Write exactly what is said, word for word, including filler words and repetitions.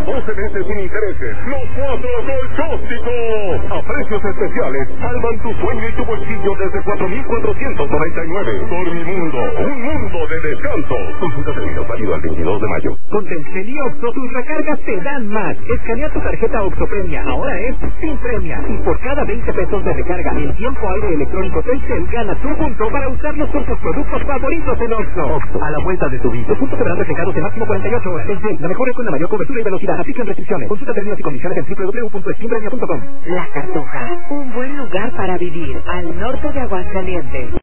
doce meses sin intereses. Los cuatro Colchósticos. A precios especiales, salvan tu sueño y tu bolsillo desde cuatro mil cuatrocientos noventa y nueve. Dormimundo, un mundo de descanso. Consulta términos válido al veintidós de mayo. Con Telcel y Oxxo, tus recargas te dan más. Escanea tu tarjeta Oxxo Premia. Ahora es sin premia. Y por cada veinte pesos de recarga en tiempo aire electrónico Telcel, gana tu punto para usarlos con tus productos favoritos en Oxxo. Oxxo, a la vuelta de tu vida. Tus puntos serán reflejados de máximo cuarenta y ocho horas. Telcel, la mejor red con la mayor cobertura y velocidad. Aplican restricciones. Consulta términos y condiciones en doble u doble u doble u punto skinpremia punto com. La Cartuja, un buen lugar para vivir al norte de Aguascalientes.